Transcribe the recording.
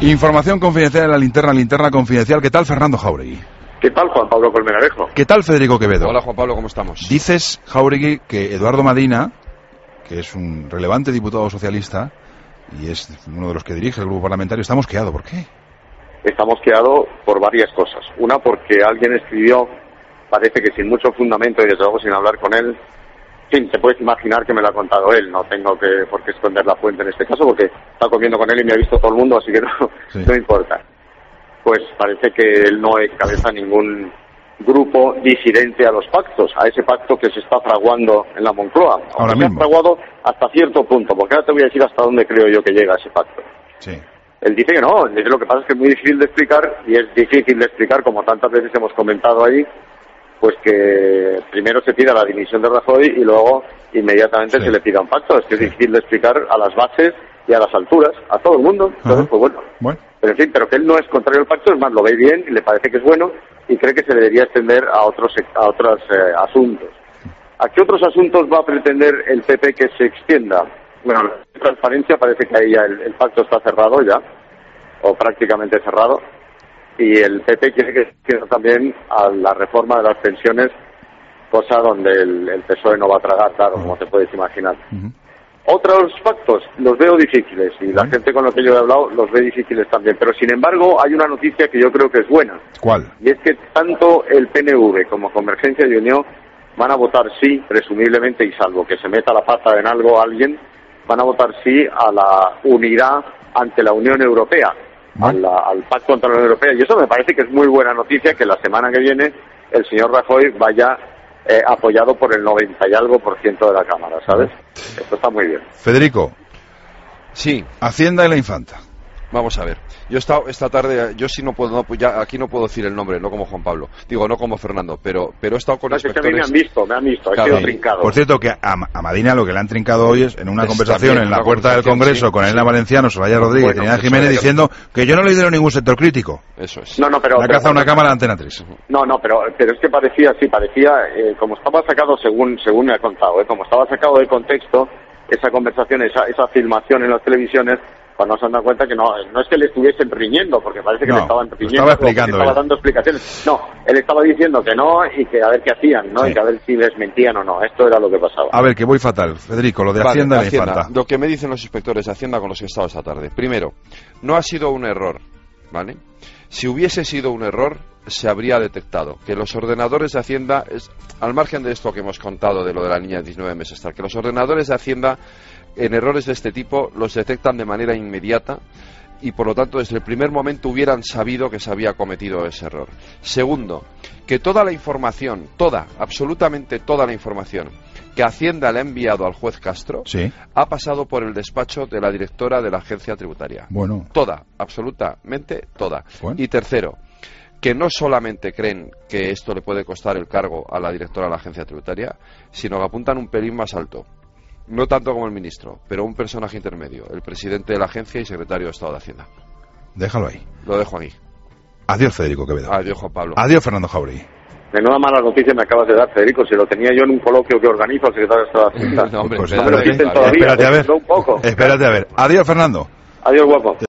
Información confidencial en la linterna confidencial. ¿Qué tal, Fernando Jáuregui? ¿Qué tal, Juan Pablo Colmenarejo? ¿Qué tal, Federico Quevedo? Hola, Juan Pablo, ¿cómo estamos? Dices, Jáuregui, que Eduardo Madina, que es un relevante diputado socialista y es uno de los que dirige el grupo parlamentario, está mosqueado. ¿Por qué? Está mosqueado por varias cosas. Una, porque alguien escribió, parece que sin mucho fundamento y desde luego sin hablar con él. En fin, te puedes imaginar que me lo ha contado él. No tengo por qué esconder la fuente en este caso, porque está comiendo con él y me ha visto todo el mundo, así que no importa. Pues parece que él no encabeza ningún grupo disidente a los pactos, a ese pacto que se está fraguando en la Moncloa. Ahora mismo. Se ha fraguado hasta cierto punto, porque ahora te voy a decir hasta dónde creo yo que llega ese pacto. Sí. Él dice que no, dice lo que pasa es que es muy difícil de explicar, y es difícil de explicar, como tantas veces hemos comentado ahí, pues que primero se pida la dimisión de Rajoy y luego inmediatamente se le pida un pacto. Es que es difícil de explicar a las bases y a las alturas, a todo el mundo. Entonces, pues bueno. Pero en fin, pero que él no es contrario al pacto, es más, lo ve bien y le parece que es bueno y cree que se debería extender a otros asuntos. ¿A qué otros asuntos va a pretender el PP que se extienda? Bueno, la transparencia parece que ahí ya el pacto está cerrado ya, o prácticamente cerrado, y el PP quiere que se extienda también a la reforma de las pensiones, cosa donde el PSOE no va a tragar, claro, como te puedes imaginar. Otros pactos los veo difíciles, y la gente con la que yo he hablado los ve difíciles también, pero sin embargo hay una noticia que yo creo que es buena. ¿Cuál? Y es que tanto el PNV como Convergencia y Unión van a votar sí, presumiblemente, y salvo que se meta la pata en algo alguien, van a votar sí a la unidad ante la Unión Europea, al pacto contra la Unión Europea, y eso me parece que es muy buena noticia, que la semana que viene el señor Rajoy vaya apoyado por el 90 y algo % de la Cámara, ¿sabes? Esto está muy bien. Federico. Sí. Hacienda y la Infanta. Vamos a ver. Yo he estado esta tarde, yo sí no puedo, ya aquí no puedo decir el nombre, no como Juan Pablo, digo, no como Fernando, pero he estado con inspectores. Es que me han visto, claro, ha sido trincado. Por cierto, que a Madina lo que le han trincado hoy es en una conversación en la puerta del Congreso con Elena Valenciano, Soraya Rodríguez y Trinidad Jiménez diciendo que yo no le lidero ningún sector crítico. Eso es. Pero ha cazado una cámara de Antena 3. Pero es que parecía, como estaba sacado, según me ha contado, como estaba sacado de contexto, esa conversación, esa filmación en las televisiones, pues no se han dado cuenta que no es que le estuviesen riñendo, porque parece que le estaban riñendo, estaba explicando, estaba dando explicaciones. No, él estaba diciendo que no y que a ver qué hacían, ¿no? Sí. Y que a ver si les mentían o no. Esto era lo que pasaba. A ver, que voy fatal, Federico, lo de Hacienda y la Infanta. Lo que me dicen los inspectores de Hacienda con los que he estado esta tarde. Primero, no ha sido un error, ¿vale? Si hubiese sido un error, se habría detectado que los ordenadores de Hacienda, al margen de esto que hemos contado de lo de la niña de 19 meses, que los ordenadores de Hacienda en errores de este tipo los detectan de manera inmediata y por lo tanto desde el primer momento hubieran sabido que se había cometido ese error. Segundo, que toda la información, absolutamente toda la información que Hacienda le ha enviado al juez Castro ha pasado por el despacho de la directora de la agencia tributaria. Bueno. Toda, absolutamente toda. Bueno. Y tercero, que no solamente creen que esto le puede costar el cargo a la directora de la agencia tributaria, sino que apuntan un pelín más alto. No tanto como el ministro, pero un personaje intermedio, el presidente de la agencia y secretario de Estado de Hacienda. Déjalo ahí. Lo dejo aquí. Adiós, Federico Quevedo. Adiós, Juan Pablo. Adiós, Fernando Jáuregui. Menuda mala noticia me acabas de dar, Federico. Si lo tenía yo en un coloquio que organizo el secretario de Estado de Hacienda. No, hombre, no me lo dicen todavía. Espérate a ver. Un poco. Espérate a ver. Adiós, Fernando. Adiós, guapo.